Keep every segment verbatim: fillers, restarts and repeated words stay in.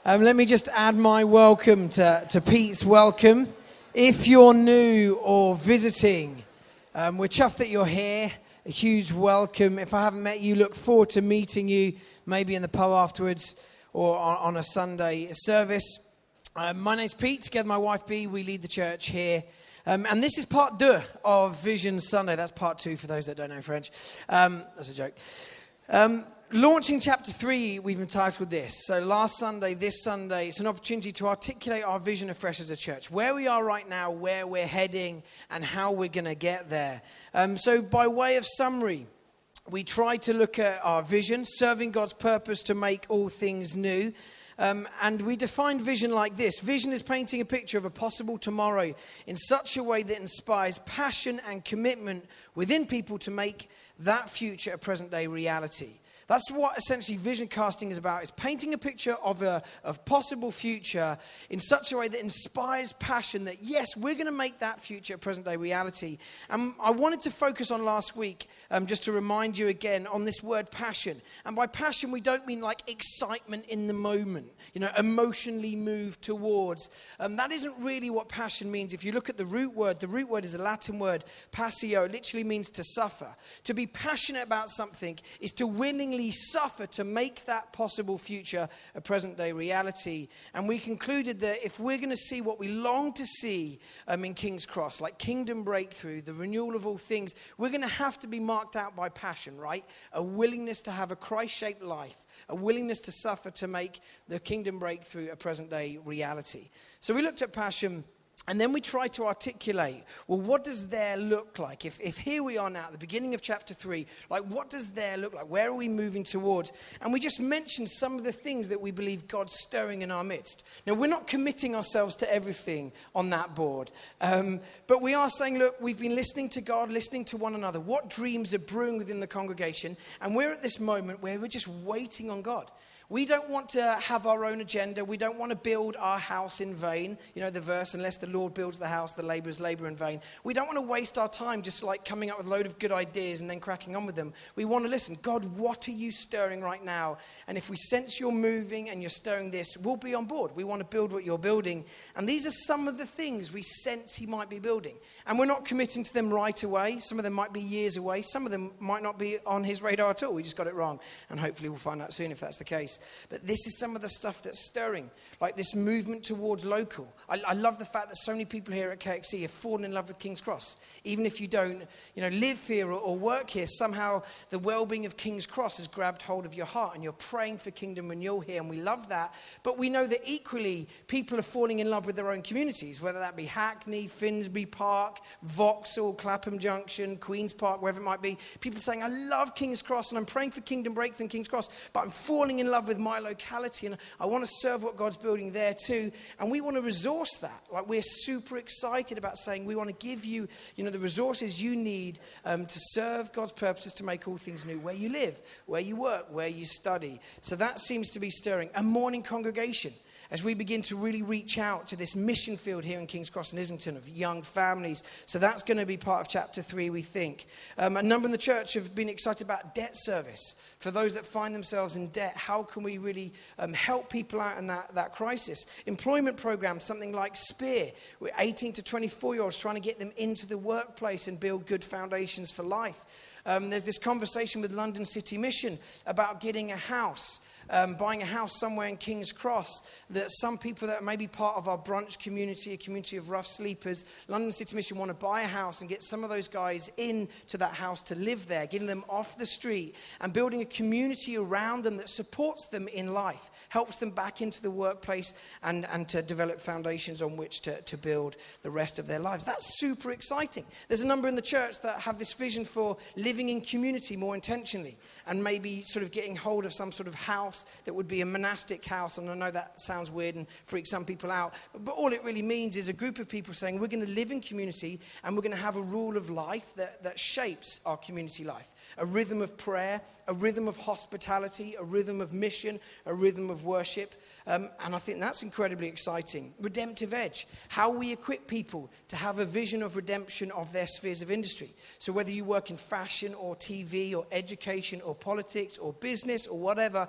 Um, let me just add my welcome to, to Pete's welcome. If you're new or visiting, um, we're chuffed that you're here. A huge welcome. If I haven't met you, look forward to meeting you, maybe in the pub afterwards or on, on a Sunday service. Um, my name's Pete. Together with my wife, Bea, we lead the church here. Um, and this is part deux of Vision Sunday. That's part two for those that don't know French. Um, that's a joke. Um, launching chapter three, we've entitled this. So last Sunday, this Sunday, it's an opportunity to articulate our vision afresh as a church. Where we are right now, where we're heading, and how we're going to get there. Um, so by way of summary, we try to look at our vision, serving God's purpose to make all things new. Um, and we define vision like this. Vision is painting a picture of a possible tomorrow in such a way that inspires passion and commitment within people to make that future a present-day reality. That's what essentially vision casting is about. It's painting a picture of a of possible future in such a way that inspires passion that, yes, we're going to make that future a present-day reality. And I wanted to focus on last week, um, just to remind you again, on this word passion. And by passion, we don't mean like excitement in the moment, you know, emotionally moved towards. Um, that isn't really what passion means. If you look at the root word, the root word is a Latin word, passio. It literally means to suffer. To be passionate about something is to willingly suffer to make that possible future a present-day reality. And we concluded that if we're going to see what we long to see um, in King's Cross, like kingdom breakthrough, the renewal of all things, we're going to have to be marked out by passion, right? A willingness to have a Christ-shaped life, a willingness to suffer to make the kingdom breakthrough a present-day reality. So we looked at passion. And then we try to articulate, well, what does there look like? If, if here we are now at the beginning of chapter three, like what does there look like? Where are we moving towards? And we just mentioned some of the things that we believe God's stirring in our midst. Now, we're not committing ourselves to everything on that board. Um, but we are saying, look, we've been listening to God, listening to one another. What dreams are brewing within the congregation? And we're at this moment where we're just waiting on God. We don't want to have our own agenda. We don't want to build our house in vain. You know the verse, unless the Lord builds the house, the laborers labor in vain. We don't want to waste our time just like coming up with a load of good ideas and then cracking on with them. We want to listen. God, what are you stirring right now? And if we sense you're moving and you're stirring this, we'll be on board. We want to build what you're building. And these are some of the things we sense he might be building. And we're not committing to them right away. Some of them might be years away. Some of them might not be on his radar at all. We just got it wrong. And hopefully we'll find out soon if that's the case. But this is some of the stuff that's stirring, like this movement towards local. I, I love the fact that so many people here at K X C have fallen in love with King's Cross. Even if you don't, you know, live here or, or work here, somehow the well-being of King's Cross has grabbed hold of your heart and you're praying for kingdom renewal here, and we love that. But we know that equally people are falling in love with their own communities, whether that be Hackney, Finsbury Park, Vauxhall, Clapham Junction, Queen's Park, wherever it might be. People are saying, I love King's Cross and I'm praying for kingdom breakthrough in King's Cross, but I'm falling in love with my locality and I want to serve what God's building there too. And we want to resource that. Like, we're super excited about saying we want to give you, you know, the resources you need um, to serve God's purposes to make all things new, where you live, where you work, where you study. So that seems to be stirring. A morning congregation, as we begin to really reach out to this mission field here in King's Cross and Islington of young families. So that's going to be part of chapter three, we think. Um, a number in the church have been excited about debt service. For those that find themselves in debt, how can we really um, help people out in that, that crisis? Employment programs, something like Spear, with eighteen to twenty-four-year-olds trying to get them into the workplace and build good foundations for life. Um, there's this conversation with London City Mission about getting a house. Um, buying a house somewhere in King's Cross, that some people that may be part of our brunch community, a community of rough sleepers, London City Mission want to buy a house and get some of those guys into that house to live there, getting them off the street and building a community around them that supports them in life, helps them back into the workplace and, and to develop foundations on which to, to build the rest of their lives. That's super exciting. There's a number in the church that have this vision for living in community more intentionally and maybe sort of getting hold of some sort of house that would be a monastic house. And I know that sounds weird and freaks some people out, but all it really means is a group of people saying we're going to live in community and we're going to have a rule of life that, that shapes our community life. A rhythm of prayer, a rhythm of hospitality, a rhythm of mission, a rhythm of worship. Um, and I think that's incredibly exciting. Redemptive Edge, how we equip people to have a vision of redemption of their spheres of industry. So whether you work in fashion or T V or education or politics or business or whatever, that you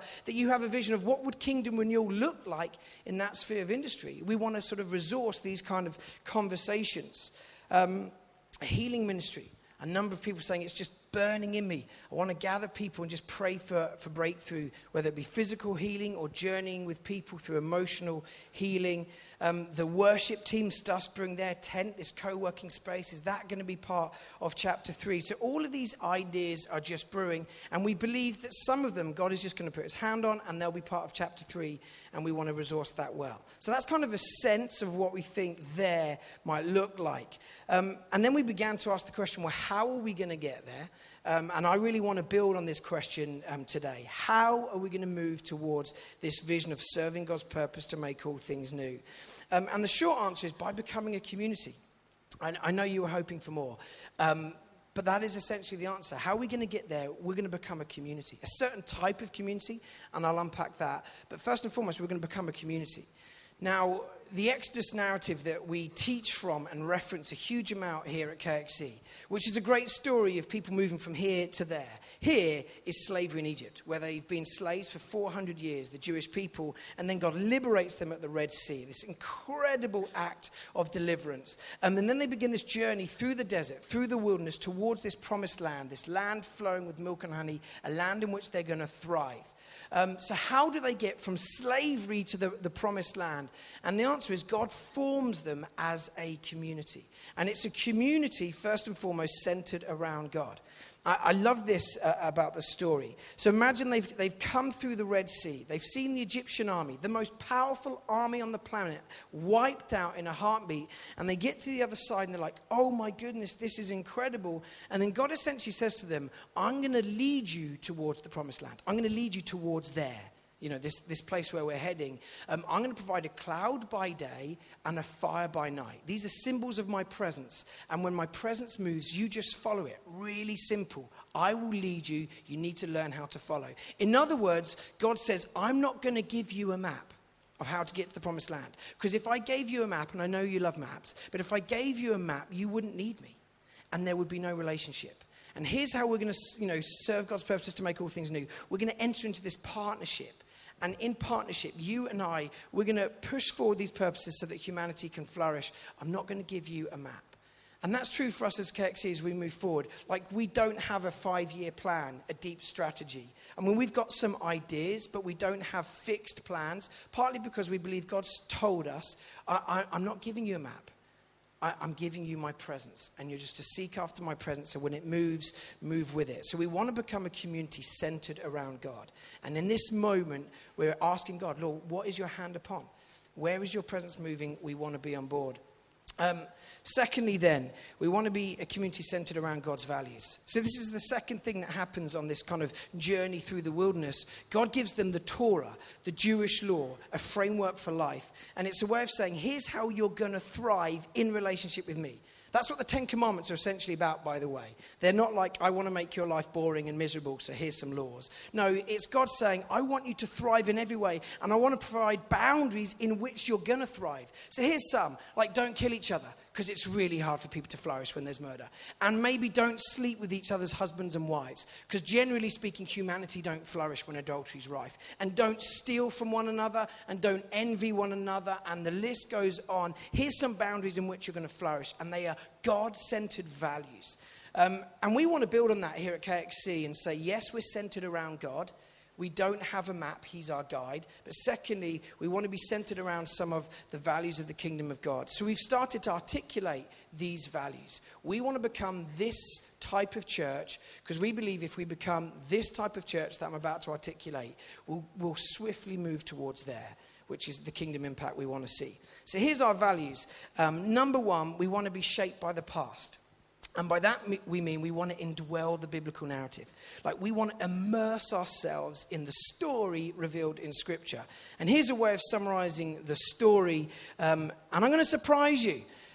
you have a vision of what would kingdom renewal look like in that sphere of industry. We want to sort of resource these kind of conversations. Um, a healing ministry. A number of people saying it's just burning in me. I want to gather people and just pray for, for breakthrough, whether it be physical healing or journeying with people through emotional healing. Um, the worship team, Stussbring, their tent, this co-working space, is that going to be part of chapter three? So all of these ideas are just brewing, and we believe that some of them God is just going to put his hand on, and they'll be part of chapter three, and we want to resource that well. So that's kind of a sense of what we think there might look like. Um, and then we began to ask the question, well, how are we going to get there? Um, and I really want to build on this question um, today. How are we going to move towards this vision of serving God's purpose to make all things new? Um, and the short answer is by becoming a community. I, I know you were hoping for more, um, but that is essentially the answer. How are we going to get there? We're going to become a community, a certain type of community, and I'll unpack that. But first and foremost, we're going to become a community. Now, the Exodus narrative that we teach from and reference a huge amount here at K X C, which is a great story of people moving from here to there. Here is slavery in Egypt, where they've been slaves for four hundred years, the Jewish people, and then God liberates them at the Red Sea, this incredible act of deliverance. Um, and then they begin this journey through the desert, through the wilderness, towards this promised land, this land flowing with milk and honey, a land in which they're going to thrive. Um, so how do they get from slavery to the, the promised land? And the answer is God forms them as a community. And it's a community, first and foremost, centered around God. I, I love this uh, about the story. So imagine they've, they've come through the Red Sea. They've seen the Egyptian army, the most powerful army on the planet, wiped out in a heartbeat. And they get to the other side and they're like, oh my goodness, this is incredible. And then God essentially says to them, I'm going to lead you towards the promised land. I'm going to lead you towards there. You know, this, this place where we're heading. Um, I'm going to provide a cloud by day and a fire by night. These are symbols of my presence. And when my presence moves, you just follow it. Really simple. I will lead you. You need to learn how to follow. In other words, God says, I'm not going to give you a map of how to get to the promised land. Because if I gave you a map, and I know you love maps, but if I gave you a map, you wouldn't need me. And there would be no relationship. And here's how we're going to, you know, serve God's purposes to make all things new. We're going to enter into this partnership. And in partnership, you and I, we're going to push forward these purposes so that humanity can flourish. I'm not going to give you a map. And that's true for us as K X C as we move forward. Like, we don't have a five-year plan, a deep strategy. I mean, we've got some ideas, but we don't have fixed plans, partly because we believe God's told us, I, I, I'm not giving you a map. I, I'm giving you my presence, and you're just to seek after my presence, so when it moves, move with it. So we want to become a community centered around God. And in this moment, we're asking God, Lord, what is your hand upon? Where is your presence moving? We want to be on board. Um, secondly then, we want to be a community centered around God's values. So this is the second thing that happens on this kind of journey through the wilderness. God gives them the Torah, the Jewish law, a framework for life. And it's a way of saying, here's how you're going to thrive in relationship with me. That's what the Ten Commandments are essentially about, by the way. They're not like, I want to make your life boring and miserable, so here's some laws. No, it's God saying, I want you to thrive in every way, and I want to provide boundaries in which you're going to thrive. So here's some, like don't kill each other, because it's really hard for people to flourish when there's murder. And maybe don't sleep with each other's husbands and wives, because generally speaking, humanity don't flourish when adultery is rife. And don't steal from one another, and don't envy one another, and the list goes on. Here's some boundaries in which you're going to flourish, and they are God-centered values. Um, and we want to build on that here at K X C and say, yes, we're centered around God. We don't have a map. He's our guide. But secondly, we want to be centered around some of the values of the kingdom of God. So we've started to articulate these values. We want to become this type of church because we believe if we become this type of church that I'm about to articulate, we'll, we'll swiftly move towards there, which is the kingdom impact we want to see. So here's our values. Um, number one, we want to be shaped by the past. And by that we mean we want to indwell the biblical narrative. Like we want to immerse ourselves in the story revealed in Scripture. And here's a way of summarizing the story. Um, and I'm going to surprise you.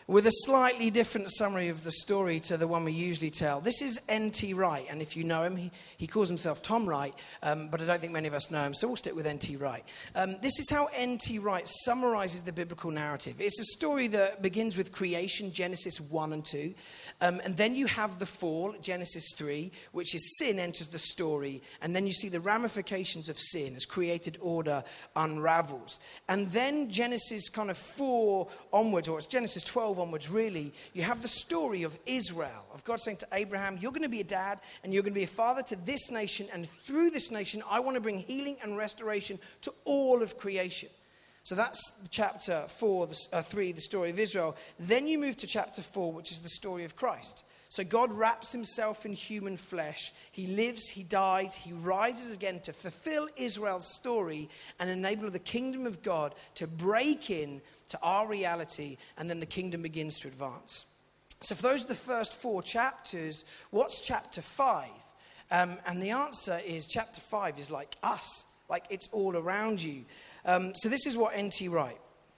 with a slightly different summary of the story to the one we usually tell. This is N T Wright, and if you know him, he, he calls himself Tom Wright, um, but I don't think many of us know him, so we'll stick with N T Wright. Um, this is how N T Wright summarizes the biblical narrative. It's a story that begins with creation, Genesis one and two, um, and then you have the fall, Genesis three, which is sin enters the story, and then you see the ramifications of sin as created order unravels. And then Genesis kind of four onwards, or it's Genesis twelve onwards, really, you have the story of Israel, of God saying to Abraham, you're going to be a dad and you're going to be a father to this nation, and through this nation I want to bring healing and restoration to all of creation. So that's chapter four, the, uh, three, the story of Israel. Then you move to chapter four, which is the story of Christ. So God wraps himself in human flesh. He lives, he dies, he rises again to fulfill Israel's story and enable the kingdom of God to break in to our reality, and then the kingdom begins to advance. So for those are the first four chapters, what's chapter five? Um, and the answer is chapter five is like us, like it's all around you. Um, so this is what N T Wright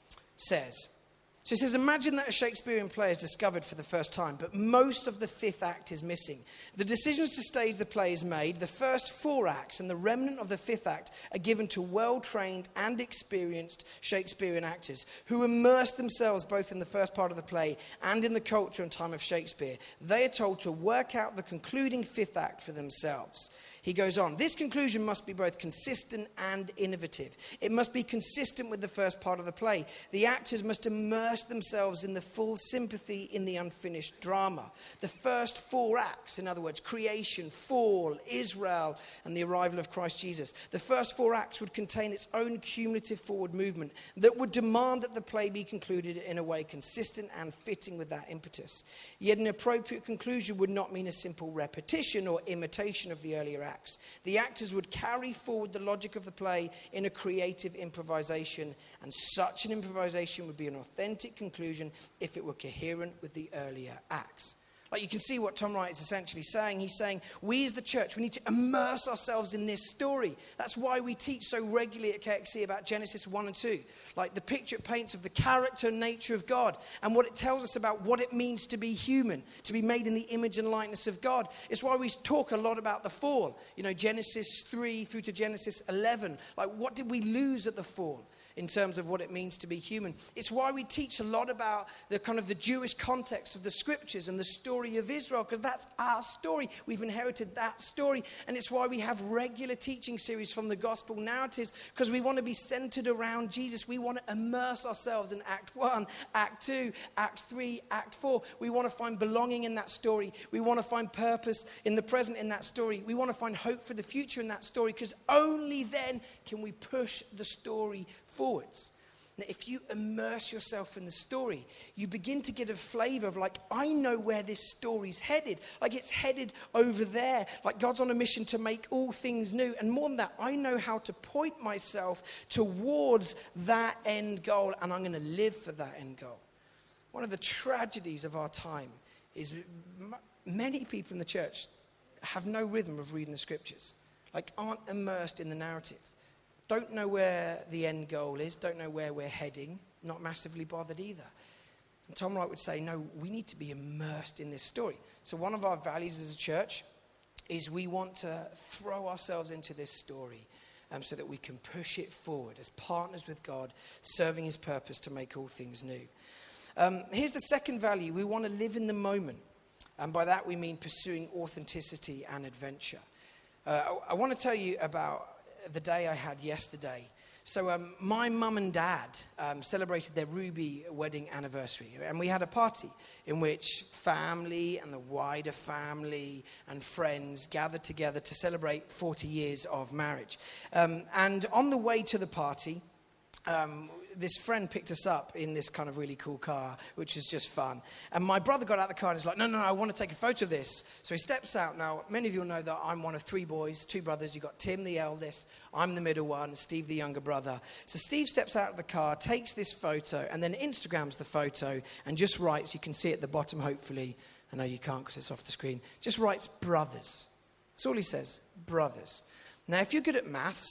says. So he says, imagine that a Shakespearean play is discovered for the first time, but most of the fifth act is missing. The decisions to stage the play is made. The first four acts and the remnant of the fifth act are given to well-trained and experienced Shakespearean actors who immerse themselves both in the first part of the play and in the culture and time of Shakespeare. They are told to work out the concluding fifth act for themselves. He goes on, this conclusion must be both consistent and innovative. It must be consistent with the first part of the play. The actors must immerse themselves in the full sympathy in the unfinished drama. The first four acts, in other words, creation, fall, Israel, and the arrival of Christ Jesus. The first four acts would contain its own cumulative forward movement that would demand that the play be concluded in a way consistent and fitting with that impetus. Yet an appropriate conclusion would not mean a simple repetition or imitation of the earlier acts. The actors would carry forward the logic of the play in a creative improvisation, and such an improvisation would be an authentic conclusion if it were coherent with the earlier acts. Like, you can see what Tom Wright is essentially saying. He's saying, we as the church, we need to immerse ourselves in this story. That's why we teach so regularly at K X C about Genesis one and two. Like, the picture it paints of the character and nature of God and what it tells us about what it means to be human, to be made in the image and likeness of God. It's why we talk a lot about the fall. You know, Genesis three through to Genesis eleven. Like, what did we lose at the fall in terms of what it means to be human? It's why we teach a lot about the kind of the Jewish context of the scriptures and the story of Israel, because that's our story. We've inherited that story. And it's why we have regular teaching series from the gospel narratives, because we want to be centered around Jesus. We want to immerse ourselves in Act one, Act two, Act three, Act four. We want to find belonging in that story. We want to find purpose in the present in that story. We want to find hope for the future in that story, because only then can we push the story forwards. Now, if you immerse yourself in the story, you begin to get a flavor of, like, I know where this story's headed. Like, it's headed over there. Like, God's on a mission to make all things new. And more than that, I know how to point myself towards that end goal, and I'm going to live for that end goal. One of the tragedies of our time is m- many people in the church have no rhythm of reading the scriptures. Like, aren't immersed in the narrative. Don't know where the end goal is, don't know where we're heading, not massively bothered either. And Tom Wright would say, no, we need to be immersed in this story. So one of our values as a church is we want to throw ourselves into this story um, so that we can push it forward as partners with God, serving his purpose to make all things new. Um, here's the second value. We want to live in the moment. And by that we mean pursuing authenticity and adventure. Uh, I, I want to tell you about the day I had yesterday. So um, my mum and dad um, celebrated their Ruby wedding anniversary, and we had a party in which family and the wider family and friends gathered together to celebrate forty years of marriage. Um, and on the way to the party, um, this friend picked us up in this kind of really cool car, which was just fun. And my brother got out of the car and was like, no, no, no, I want to take a photo of this. So he steps out. Now, many of you will know that I'm one of three boys, two brothers. You've got Tim, the eldest. I'm the middle one, Steve, the younger brother. So Steve steps out of the car, takes this photo, and then Instagrams the photo and just writes, you can see it at the bottom, hopefully. I know you can't because it's off the screen. Just writes brothers. That's all he says, brothers. Now, if you're good at maths,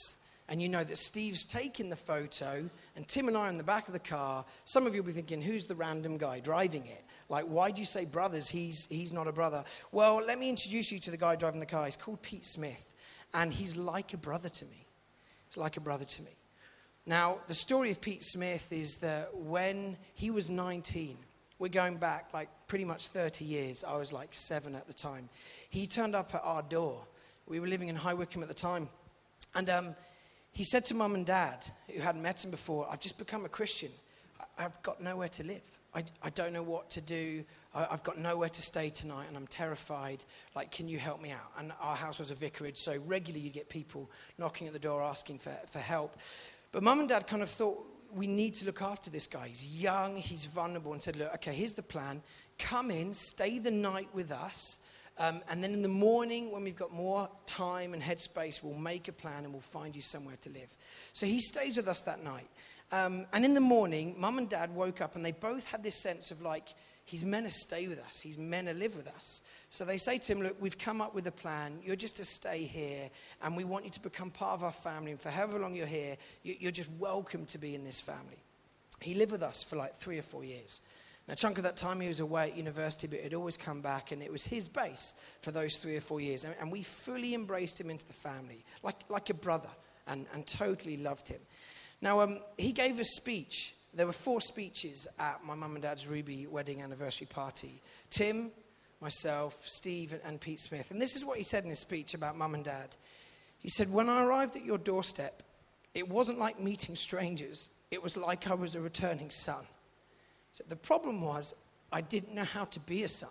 and you know that Steve's taking the photo, and Tim and I are in the back of the car. Some of you will be thinking, who's the random guy driving it? Like, why do you say brothers? He's, he's not a brother. Well, let me introduce you to the guy driving the car. He's called Pete Smith, and he's like a brother to me. He's like a brother to me. Now, the story of Pete Smith is that when he was nineteen, we're going back like pretty much thirty years. I was like seven at the time. He turned up at our door. We were living in High Wycombe at the time. And um, he said to mum and dad, who hadn't met him before, I've just become a Christian. I- I've got nowhere to live. I, I don't know what to do. I, I've got nowhere to stay tonight, and I'm terrified. Like, can you help me out? And our house was a vicarage, so regularly you get people knocking at the door asking for, for help. But mum and dad kind of thought, we need to look after this guy. He's young, he's vulnerable, and said, look, okay, here's the plan. Come in, stay the night with us, um, and then in the morning, when we've got more time and headspace, we'll make a plan and we'll find you somewhere to live. So he stays with us that night. Um, and in the morning, mum and dad woke up, and they both had this sense of like, he's meant to stay with us. He's meant to live with us. So they say to him, look, we've come up with a plan. You're just to stay here, and we want you to become part of our family. And for however long you're here, you're just welcome to be in this family. He lived with us for like three or four years. Now, a chunk of that time he was away at university, but he'd always come back, and it was his base for those three or four years. And, and we fully embraced him into the family, like, like a brother, and, and totally loved him. Now, um, he gave a speech. There were four speeches at my mum and dad's Ruby wedding anniversary party. Tim, myself, Steve, and, and Pete Smith. And this is what he said in his speech about mum and dad. He said, when I arrived at your doorstep, it wasn't like meeting strangers. It was like I was a returning son. He said, the problem was I didn't know how to be a son.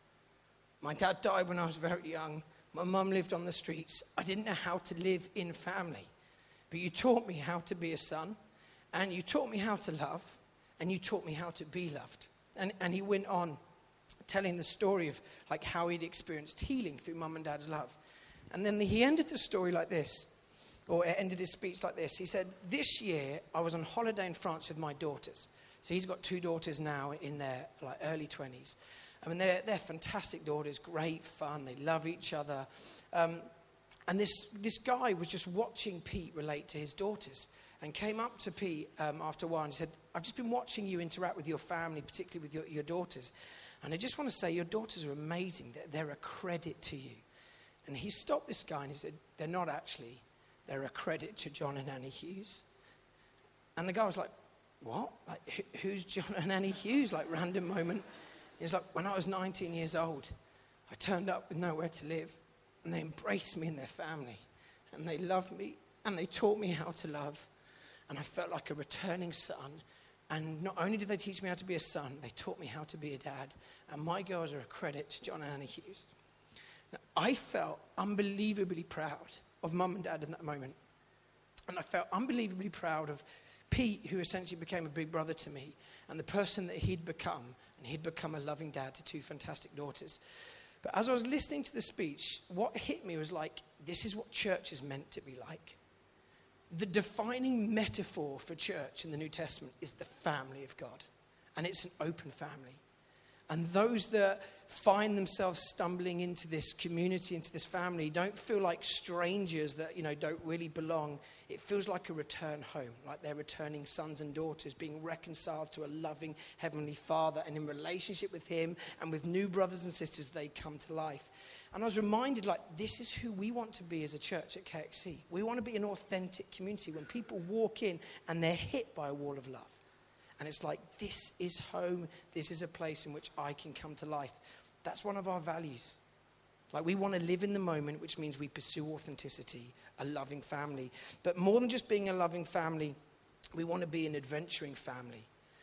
My dad died when I was very young. My mum lived on the streets. I didn't know how to live in family. But you taught me how to be a son. And you taught me how to love, and you taught me how to be loved. And, and he went on telling the story of like how he'd experienced healing through mum and dad's love. And then the, he ended the story like this, or ended his speech like this. He said, this year I was on holiday in France with my daughters. So he's got two daughters now in their like early twenties. I mean, they're, they're fantastic daughters, great fun, they love each other. Um, and this, this guy was just watching Pete relate to his daughters. And came up to Pete um, after a while and said, I've just been watching you interact with your family, particularly with your, your daughters. And I just want to say, your daughters are amazing. They're, they're a credit to you. And he stopped this guy and he said, they're not actually. They're a credit to John and Annie Hughes. And the guy was like, what? Like, who's John and Annie Hughes? Like, random moment. He was like, when I was nineteen years old, I turned up with nowhere to live. And they embraced me in their family. And they loved me. And they taught me how to love. And I felt like a returning son. And not only did they teach me how to be a son, they taught me how to be a dad. And my girls are a credit to John and Annie Hughes. Now, I felt unbelievably proud of mum and dad in that moment. And I felt unbelievably proud of Pete, who essentially became a big brother to me, and the person that he'd become. And he'd become a loving dad to two fantastic daughters. But as I was listening to the speech, what hit me was like, this is what church is meant to be like. The defining metaphor for church in the New Testament is the family of God. And it's an open family. And those that find themselves stumbling into this community, into this family, don't feel like strangers that, you know, don't really belong. It feels like a return home, like they're returning sons and daughters, being reconciled to a loving Heavenly Father, and in relationship with Him and with new brothers and sisters, they come to life. And I was reminded, like, this is who we want to be as a church at K X C. We want to be an authentic community when people walk in and they're hit by a wall of love. And it's like, this is home. This is a place in which I can come to life. That's one of our values. Like, we want to live in the moment, which means we pursue authenticity, a loving family. But more than just being a loving family, we want to be an adventuring family.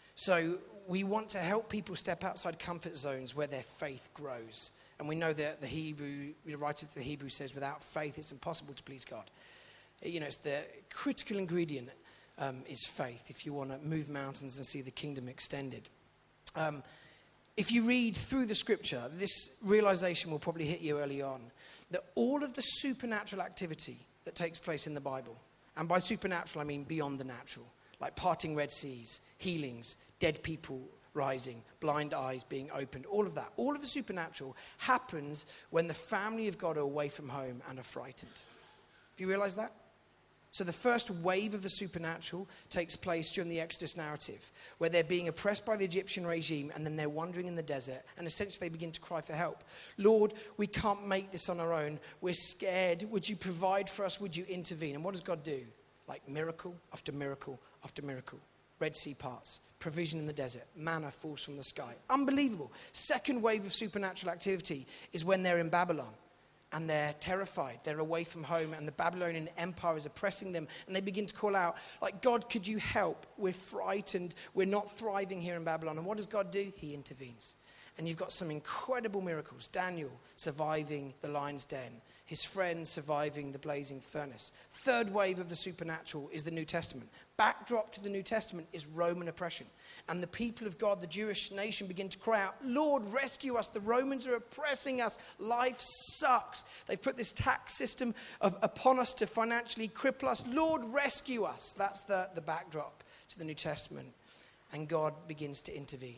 So we want to help people step outside comfort zones where their faith grows. And we know that the Hebrew, the writer to the Hebrew says, without faith, it's impossible to please God. You know, it's the critical ingredient. Um, is faith, if you want to move mountains and see the kingdom extended. Um, if you read through the scripture, this realization will probably hit you early on, that all of the supernatural activity that takes place in the Bible, and by supernatural I mean beyond the natural, like parting Red Seas, healings, dead people rising, blind eyes being opened, all of that, all of the supernatural happens when the family of God are away from home and are frightened. Have you realized that? So the first wave of the supernatural takes place during the Exodus narrative, where they're being oppressed by the Egyptian regime, and then they're wandering in the desert, and essentially they begin to cry for help. Lord, we can't make this on our own. We're scared. Would you provide for us? Would you intervene? And what does God do? Like miracle after miracle after miracle. Red Sea parts, provision in the desert, manna falls from the sky. Unbelievable. Second wave of supernatural activity is when they're in Babylon. And they're terrified. They're away from home, and the Babylonian Empire is oppressing them. And they begin to call out, like, God, could you help? We're frightened. We're not thriving here in Babylon. And what does God do? He intervenes. And you've got some incredible miracles. Daniel surviving the lion's den. His friends surviving the blazing furnace. Third wave of the supernatural is the New Testament. Backdrop to the New Testament is Roman oppression. And the people of God, the Jewish nation, begin to cry out, Lord, rescue us. The Romans are oppressing us. Life sucks. They've put this tax system of, upon us to financially cripple us. Lord, rescue us. That's the, the backdrop to the New Testament. And God begins to intervene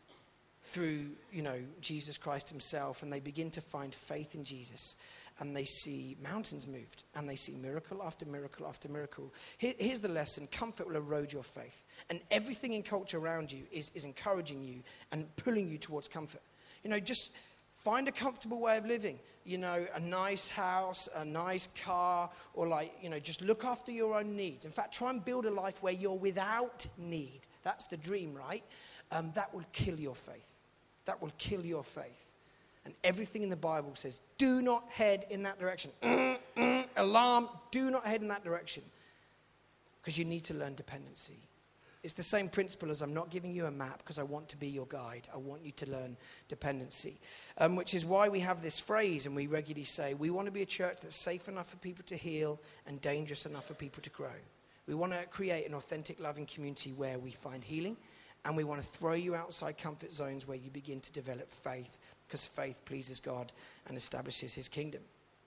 through, you know, Jesus Christ himself, and they begin to find faith in Jesus, and they see mountains moved, and they see miracle after miracle after miracle. Here, here's the lesson. Comfort will erode your faith, and everything in culture around you is, is encouraging you and pulling you towards comfort. You know, just find a comfortable way of living, you know, a nice house, a nice car, or like, you know, just look after your own needs. In fact, try and build a life where you're without need. That's the dream, right? Um, that will kill your faith. That will kill your faith. And everything in the Bible says, do not head in that direction. Mm, mm, alarm, do not head in that direction. Because you need to learn dependency. It's the same principle as I'm not giving you a map because I want to be your guide. I want you to learn dependency. Um, which is why we have this phrase, and we regularly say, we want to be a church that's safe enough for people to heal and dangerous enough for people to grow. We want to create an authentic, loving community where we find healing, and we want to throw you outside comfort zones where you begin to develop faith, because faith pleases God and establishes his kingdom.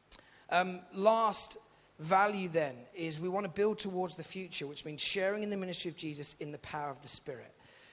Um, last value then is we want to build towards the future, which means sharing in the ministry of Jesus in the power of the Spirit.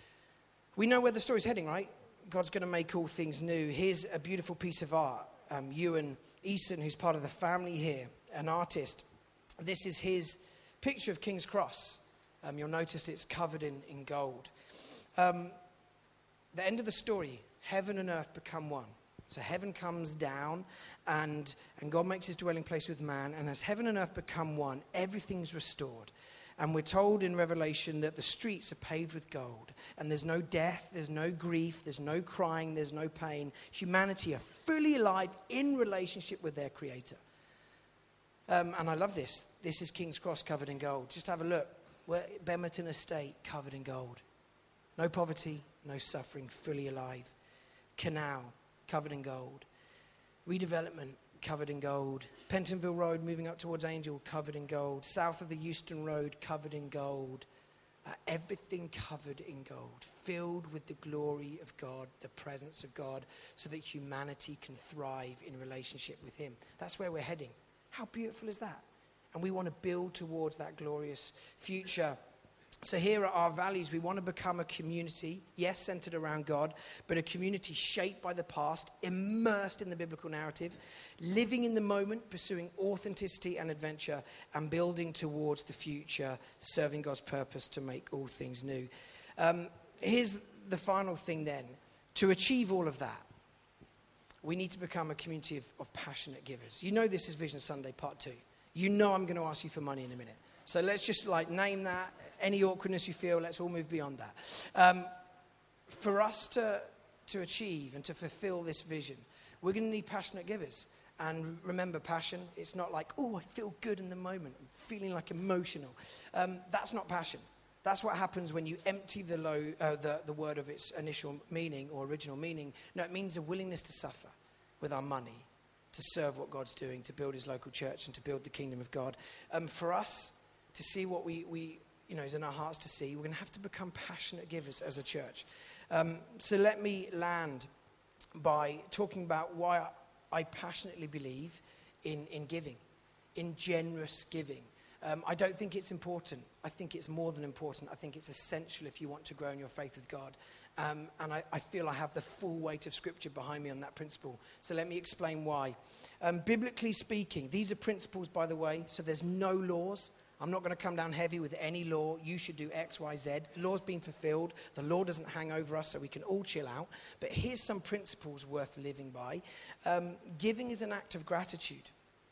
We know where the story's heading, right? God's going to make all things new. Here's a beautiful piece of art. Um, Ewan Eason, who's part of the family here, an artist. This is his picture of King's Cross. Um, you'll notice it's covered in, in gold. Um, the end of the story, heaven and earth become one. So heaven comes down, and, and God makes his dwelling place with man. And as heaven and earth become one, everything's restored. And we're told in Revelation that the streets are paved with gold. And there's no death, there's no grief, there's no crying, there's no pain. Humanity are fully alive in relationship with their Creator. Um, and I love this. This is King's Cross covered in gold. Just have a look. We're Bemerton Estate covered in gold. No poverty, no suffering, fully alive. Canal, covered in gold. Redevelopment, covered in gold. Pentonville Road, moving up towards Angel, covered in gold. South of the Euston Road, covered in gold. Uh, everything covered in gold. Filled with the glory of God, the presence of God, so that humanity can thrive in relationship with him. That's where we're heading. How beautiful is that? And we want to build towards that glorious future. So here are our values. We want to become a community, yes, centered around God, but a community shaped by the past, immersed in the biblical narrative, living in the moment, pursuing authenticity and adventure, and building towards the future, serving God's purpose to make all things new. Um, here's the final thing then. To achieve all of that, we need to become a community of, of passionate givers. You know this is Vision Sunday Part two. You know I'm going to ask you for money in a minute. So let's just like name that. Any awkwardness you feel, let's all move beyond that. Um, for us to, to achieve and to fulfill this vision, we're going to need passionate givers. And remember, passion, it's not like, oh, I feel good in the moment. I'm feeling like emotional. Um, that's not passion. That's what happens when you empty the, low, uh, the, the word of its initial meaning or original meaning. No, it means a willingness to suffer with our money, to serve what God's doing, to build his local church and to build the kingdom of God. Um, for us to see what we, we you know, is in our hearts to see, we're going to have to become passionate givers as a church. Um, so let me land by talking about why I passionately believe in, in giving, in generous giving. Um, I don't think it's important. I think it's more than important. I think it's essential if you want to grow in your faith with God. Um, and I, I feel I have the full weight of Scripture behind me on that principle. So let me explain why. Um, biblically speaking, these are principles, by the way, so there's no laws. I'm not going to come down heavy with any law. You should do X, Y, Z. The law's been fulfilled. The law doesn't hang over us, so we can all chill out. But here's some principles worth living by. Um, giving is an act of gratitude.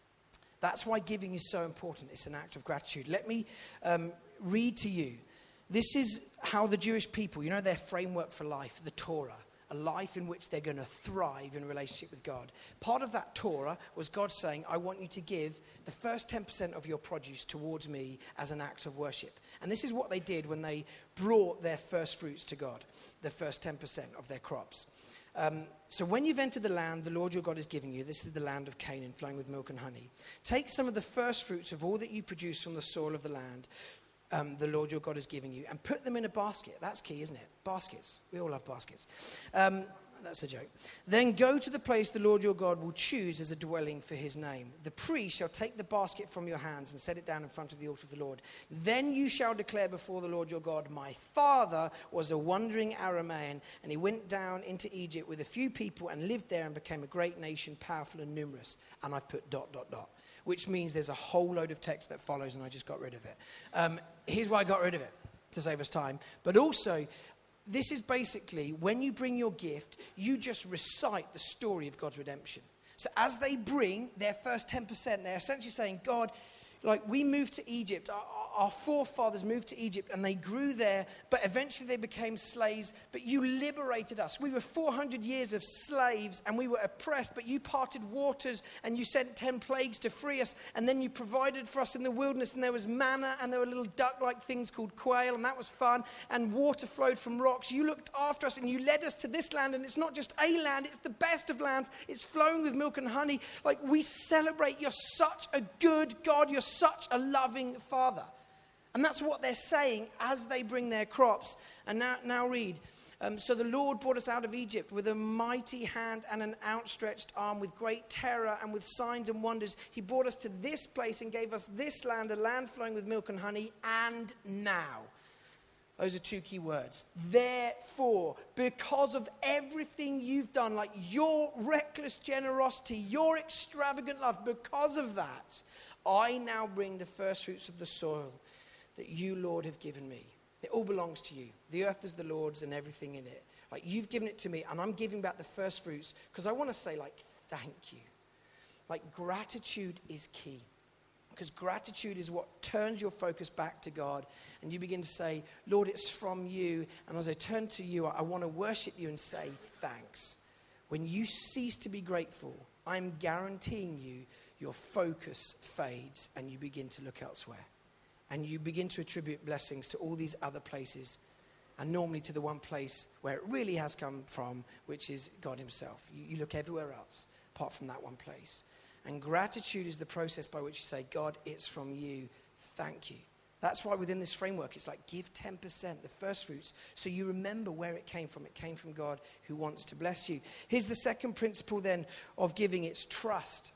That's why giving is so important. It's an act of gratitude. Let me um, read to you. This is how the Jewish people, you know, their framework for life, the Torah, a life in which they're going to thrive in relationship with God. Part of that Torah was God saying, I want you to give the first ten percent of your produce towards me as an act of worship. And this is what they did when they brought their first fruits to God, the first ten percent of their crops. Um, so when you've entered the land the Lord your God is giving you, this is the land of Canaan flowing with milk and honey. Take some of the first fruits of all that you produce from the soil of the land Um, the Lord your God is giving you, and put them in a basket. That's key, isn't it? Baskets. We all have baskets. Um, that's a joke. Then go to the place the Lord your God will choose as a dwelling for his name. The priest shall take the basket from your hands and set it down in front of the altar of the Lord. Then you shall declare before the Lord your God, my father was a wandering Aramaean, and he went down into Egypt with a few people and lived there and became a great nation, powerful and numerous. And I've put dot, dot, dot. Which means there's a whole load of text that follows, and I just got rid of it. Um, here's why I got rid of it, to save us time. But also, this is basically, when you bring your gift, you just recite the story of God's redemption. So as they bring their first ten percent, they're essentially saying, God, like we moved to Egypt, our, our forefathers moved to Egypt and they grew there, but eventually they became slaves, but you liberated us. We were four hundred years of slaves and we were oppressed, but you parted waters and you sent ten plagues to free us, and then you provided for us in the wilderness, and there was manna and there were little duck-like things called quail, and that was fun, and water flowed from rocks. You looked after us and you led us to this land, and it's not just a land, it's the best of lands. It's flowing with milk and honey. Like, we celebrate, you're such a good God, you're such a loving Father. And that's what they're saying as they bring their crops. And now, now read. Um, so the Lord brought us out of Egypt with a mighty hand and an outstretched arm, with great terror and with signs and wonders. He brought us to this place and gave us this land, a land flowing with milk and honey. And now. Those are two key words. Therefore, because of everything you've done, like your reckless generosity, your extravagant love, because of that, I now bring the first fruits of the soil that you, Lord, have given me. It all belongs to you. The earth is the Lord's and everything in it. Like, you've given it to me, and I'm giving back the first fruits because I want to say, like, thank you. Like, gratitude is key. Because gratitude is what turns your focus back to God. And you begin to say, Lord, it's from you. And as I turn to you, I, I want to worship you and say thanks. When you cease to be grateful, I'm guaranteeing you, your focus fades and you begin to look elsewhere. And you begin to attribute blessings to all these other places, and normally to the one place where it really has come from, which is God himself. You, you look everywhere else apart from that one place. And gratitude is the process by which you say, God, it's from you. Thank you. That's why within this framework, it's like give ten percent, the first fruits, so you remember where it came from. It came from God who wants to bless you. Here's the second principle then of giving. It's trust.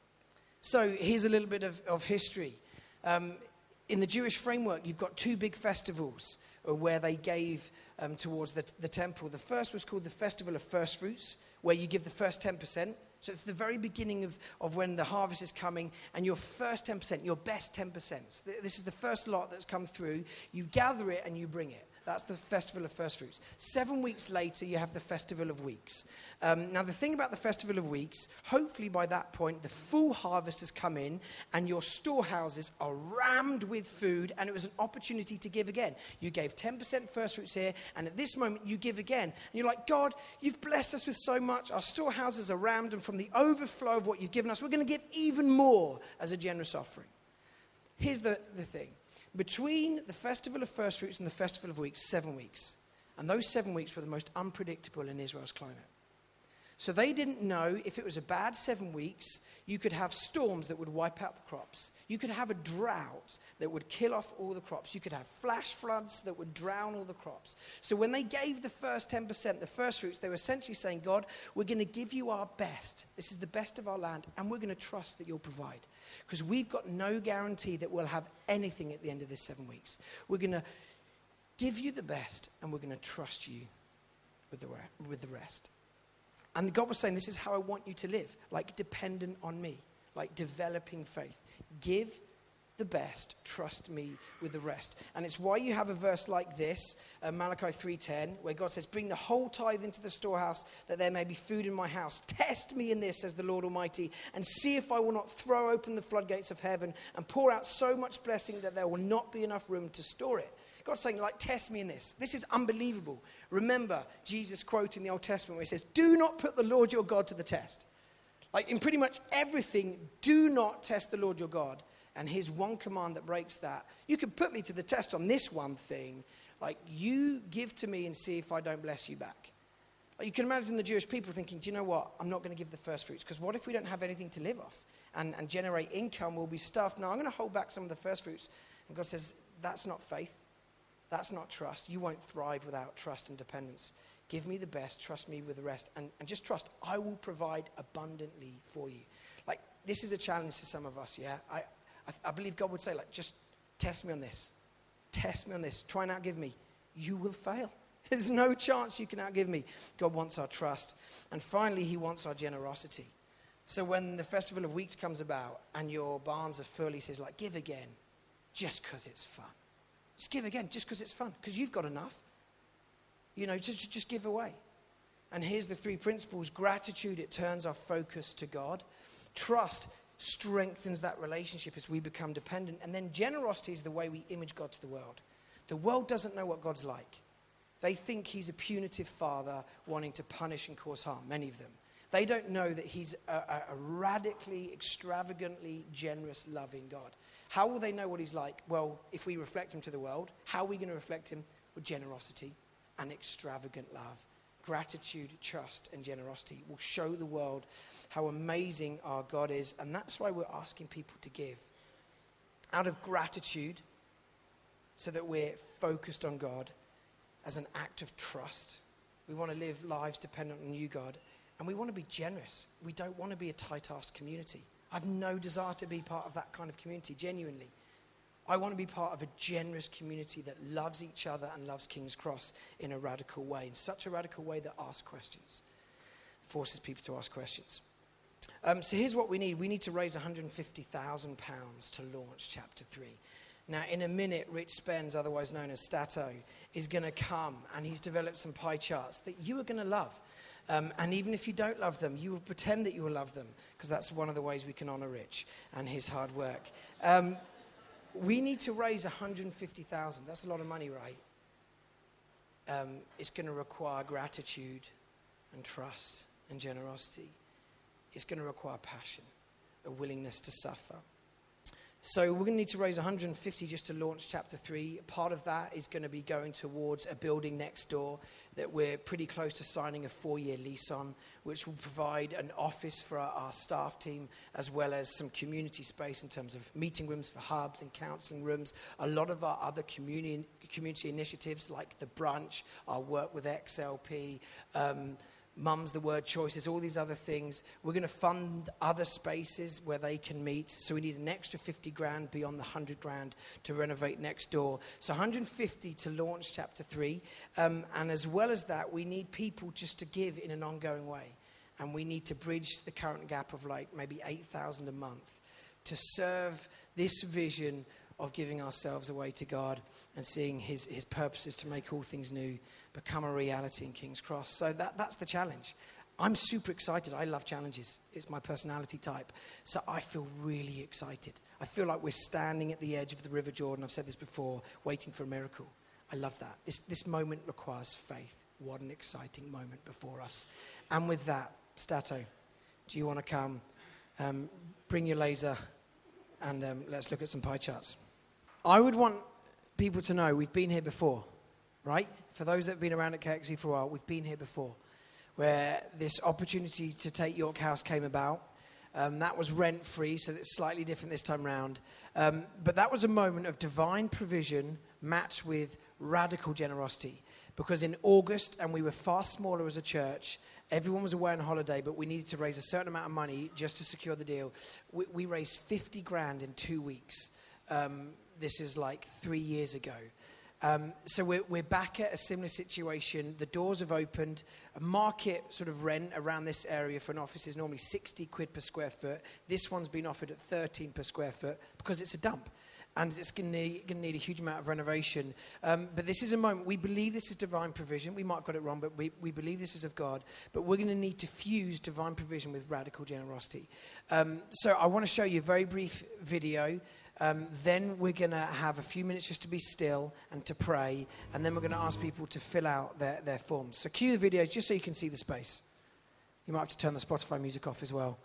So here's a little bit of, of history. Um, in the Jewish framework, you've got two big festivals where they gave um, towards the, the temple. The first was called the Festival of First Fruits, where you give the first ten percent. So it's the very beginning of, of when the harvest is coming, and your first ten percent, your best ten percent. This is the first lot that's come through. You gather it and you bring it. That's the Festival of First Fruits. Seven weeks later, you have the Festival of Weeks. Um, now, the thing about the Festival of Weeks, hopefully by that point, the full harvest has come in and your storehouses are rammed with food, and it was an opportunity to give again. You gave ten percent first fruits here, and at this moment, you give again. And you're like, God, you've blessed us with so much. Our storehouses are rammed, and from the overflow of what you've given us, we're going to give even more as a generous offering. Here's the, the thing. Between the Festival of First Fruits and the Festival of Weeks, seven weeks. And those seven weeks were the most unpredictable in Israel's climate. So they didn't know if it was a bad seven weeks, you could have storms that would wipe out the crops. You could have a drought that would kill off all the crops. You could have flash floods that would drown all the crops. So when they gave the first ten percent, the first fruits, they were essentially saying, God, we're going to give you our best. This is the best of our land, and we're going to trust that you'll provide. Because we've got no guarantee that we'll have anything at the end of this seven weeks. We're going to give you the best, and we're going to trust you with the, with the rest. And God was saying, this is how I want you to live, like dependent on me, like developing faith. Give the best, trust me with the rest. And it's why you have a verse like this, uh, Malachi three ten, where God says, bring the whole tithe into the storehouse, that there may be food in my house. Test me in this, says the Lord Almighty, and see if I will not throw open the floodgates of heaven and pour out so much blessing that there will not be enough room to store it. God's saying, like, test me in this. This is unbelievable. Remember Jesus' quote in the Old Testament where he says, do not put the Lord your God to the test. Like, in pretty much everything, do not test the Lord your God. And his one command that breaks that, you can put me to the test on this one thing. Like, you give to me and see if I don't bless you back. Like, you can imagine the Jewish people thinking, do you know what? I'm not going to give the first fruits. Because what if we don't have anything to live off and, and generate income? We'll be stuffed. No, I'm going to hold back some of the first fruits. And God says, that's not faith. That's not trust. You won't thrive without trust and dependence. Give me the best. Trust me with the rest. And, and just trust. I will provide abundantly for you. Like, this is a challenge to some of us, yeah? I, I, I believe God would say, like, just test me on this. Test me on this. Try and outgive me. You will fail. There's no chance you can outgive me. God wants our trust. And finally, he wants our generosity. So when the Festival of Weeks comes about and your barns are full, he says, like, give again just because it's fun. Just give again, just because it's fun, because you've got enough. You know, just, just give away. And here's the three principles. Gratitude, it turns our focus to God. Trust strengthens that relationship as we become dependent. And then generosity is the way we image God to the world. The world doesn't know what God's like. They think he's a punitive father wanting to punish and cause harm, many of them. They don't know that he's a, a, a radically, extravagantly generous, loving God. How will they know what he's like? Well, if we reflect him to the world, how are we going to reflect him? With generosity and extravagant love. Gratitude, trust, and generosity will show the world how amazing our God is. And that's why we're asking people to give. Out of gratitude, so that we're focused on God as an act of trust. We want to live lives dependent on you, God. And we want to be generous. We don't want to be a tight-assed community. I have no desire to be part of that kind of community, genuinely. I want to be part of a generous community that loves each other and loves King's Cross in a radical way, in such a radical way that asks questions, forces people to ask questions. Um, so here's what we need. We need to raise one hundred fifty thousand pounds to launch chapter three. Now, in a minute, Rich Spence, otherwise known as Stato, is going to come, and he's developed some pie charts that you are going to love. Um, and even if you don't love them, you will pretend that you will love them, because that's one of the ways we can honor Rich and his hard work. Um, we need to raise one hundred fifty thousand dollars. That's a lot of money, right? Um, it's going to require gratitude and trust and generosity. It's going to require passion, a willingness to suffer. So we're going to need to raise one hundred fifty just to launch chapter three. Part of that is going to be going towards a building next door that we're pretty close to signing a four-year lease on, which will provide an office for our, our staff team, as well as some community space in terms of meeting rooms for hubs and counseling rooms. A lot of our other community community initiatives, like the brunch, our work with X L P, um, Mum's the Word Choices, all these other things. We're going to fund other spaces where they can meet. So we need an extra fifty grand beyond the one hundred grand to renovate next door. So one hundred fifty to launch chapter three. Um, and as well as that, we need people just to give in an ongoing way. And we need to bridge the current gap of like maybe eight thousand a month to serve this vision of giving ourselves away to God and seeing his, his purposes to make all things new become a reality in King's Cross. So that, that's the challenge. I'm super excited. I love challenges. It's my personality type. So I feel really excited. I feel like we're standing at the edge of the River Jordan. I've said this before, waiting for a miracle. I love that. This, this moment requires faith. What an exciting moment before us. And with that, Stato, do you want to come? Um, bring your laser and um, let's look at some pie charts. I would want people to know we've been here before, right? For those that have been around at K X E for a while, we've been here before, where this opportunity to take York House came about. Um, that was rent-free, so it's slightly different this time round. Um, but that was a moment of divine provision matched with radical generosity. Because in August, and we were far smaller as a church, everyone was away on holiday, but we needed to raise a certain amount of money just to secure the deal. We, we raised fifty grand in two weeks. Um, this is like three years ago. Um, so we're, we're back at a similar situation. The doors have opened. A market sort of rent around this area for an office is normally sixty quid per square foot. This one's been offered at thirteen per square foot because it's a dump. and it's going to need, need a huge amount of renovation. Um, but this is a moment, we believe this is divine provision. We might have got it wrong, but we, we believe this is of God. But we're going to need to fuse divine provision with radical generosity. Um, so I want to show you a very brief video. Um, then we're going to have a few minutes just to be still and to pray. And then we're going to ask people to fill out their, their forms. So cue the video just so you can see the space. You might have to turn the Spotify music off as well.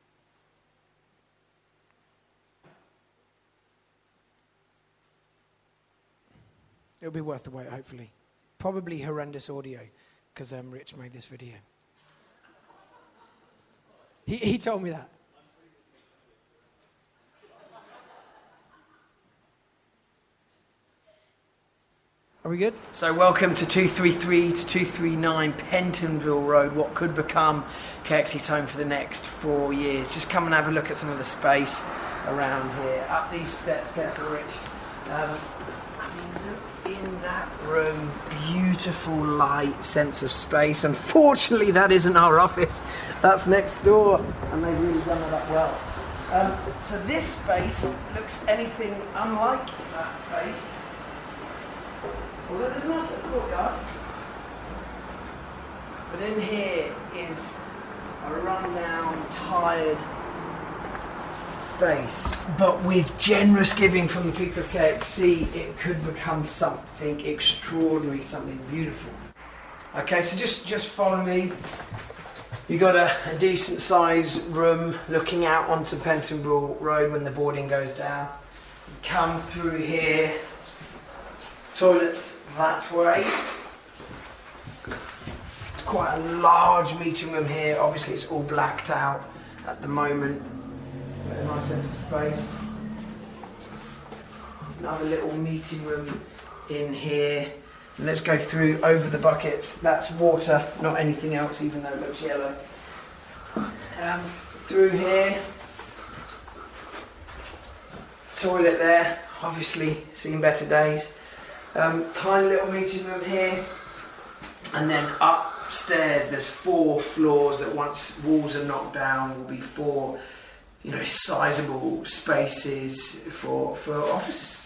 It'll be worth the wait, hopefully. Probably horrendous audio, because um, Rich made this video. He, he told me that. Are we good? So welcome to two thirty-three to two thirty-nine Pentonville Road, what could become K X C's home for the next four years. Just come and have a look at some of the space around here. Up these steps, careful, Rich. Um, I mean, look in that room, beautiful light, sense of space. Unfortunately, that isn't our office. That's next door, and they've really done it up well. Um, so this space looks anything unlike that space. Although there's a nice little courtyard. But in here is a rundown, tired space. But with generous giving from the people of K X C, it could become something extraordinary, something beautiful. Okay, so just, just follow me. You've got a, a decent sized room looking out onto Pentonville Road when the boarding goes down. You come through here. Toilets that way. It's quite a large meeting room here. Obviously it's all blacked out at the moment. But a nice sense of space. Another little meeting room in here. And let's go through over the buckets. That's water, not anything else, even though it looks yellow. Um, through here. Toilet there. Obviously seen better days. Um, tiny little meeting room here, and then upstairs there's four floors that once walls are knocked down will be four, you know, sizable spaces for for offices.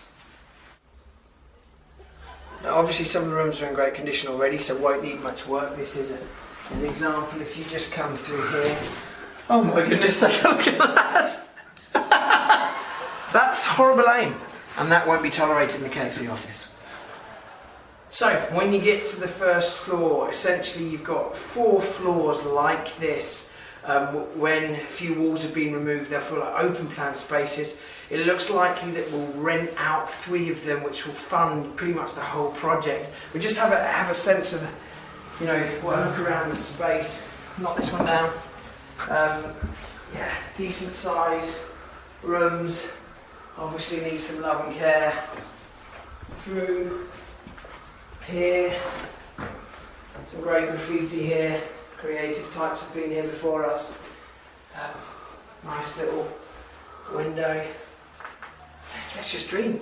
Now obviously some of the rooms are in great condition already, so won't need much work. This is a, an example. If you just come through here, oh my goodness, take a look at that. That's horrible aim, and that won't be tolerated in the K X C office. So, when you get to the first floor, essentially you've got four floors like this. Um, when a few walls have been removed, they'll feel like open plan spaces. It looks likely that we'll rent out three of them, which will fund pretty much the whole project. We just have a, have a sense of, you know, well, look around the space. Knock this one down. Um, yeah, decent size rooms. Obviously need some love and care. Through here, some great graffiti here. Creative types have been here before us. Um, nice little window. Let's just dream.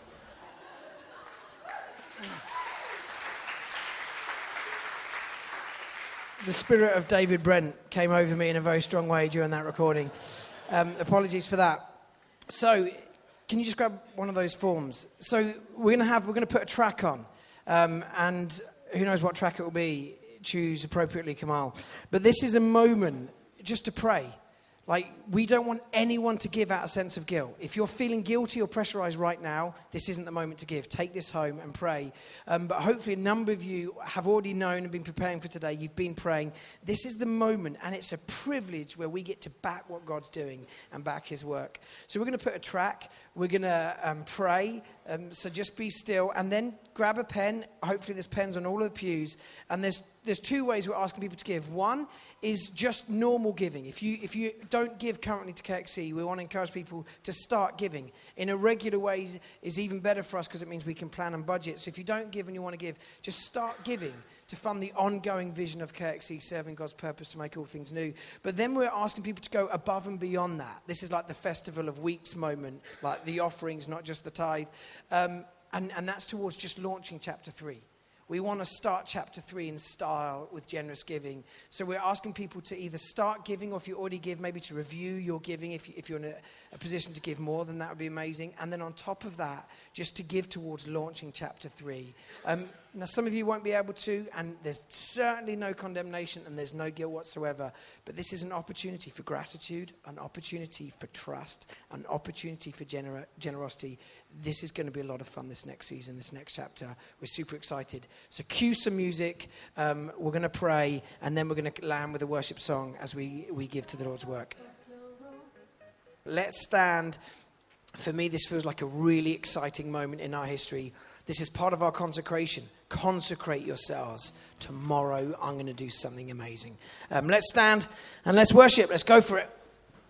The spirit of David Brent came over me in a very strong way during that recording. Um, apologies for that. So, can you just grab one of those forms? So we're going to have we're going to put a track on. Um, and who knows what track it will be. Choose appropriately, Kamal. But this is a moment just to pray. Like, we don't want anyone to give out a sense of guilt. If you're feeling guilty or pressurized right now, this isn't the moment to give. Take this home and pray. Um, but hopefully a number of you have already known and been preparing for today. You've been praying. This is the moment, and it's a privilege where we get to back what God's doing and back his work. So we're going to put a track. We're going to um, pray. Um, so just be still, and then grab a pen. Hopefully there's pens on all of the pews. And there's there's two ways we're asking people to give. One is just normal giving. If you if you don't give currently to K X C, we want to encourage people to start giving. In a regular way is even better for us because it means we can plan and budget. So if you don't give and you want to give, just start giving to fund the ongoing vision of K X C, serving God's purpose to make all things new. But then we're asking people to go above and beyond that. This is like the Festival of Weeks moment, like the offerings, not just the tithe. Um, and, and that's towards just launching chapter three. We want to start chapter three in style with generous giving. So we're asking people to either start giving, or if you already give, maybe to review your giving. If, you, if you're in a, a position to give more, then that would be amazing. And then on top of that, just to give towards launching chapter three. Um, now, some of you won't be able to, and there's certainly no condemnation and there's no guilt whatsoever. But this is an opportunity for gratitude, an opportunity for trust, an opportunity for gener- generosity. This is going to be a lot of fun this next season, this next chapter. We're super excited. So cue some music. Um, we're going to pray, and then we're going to land with a worship song as we, we give to the Lord's work. Let's stand. For me, this feels like a really exciting moment in our history. This is part of our consecration. Consecrate yourselves. Tomorrow, I'm going to do something amazing. Um, let's stand and let's worship. Let's go for it.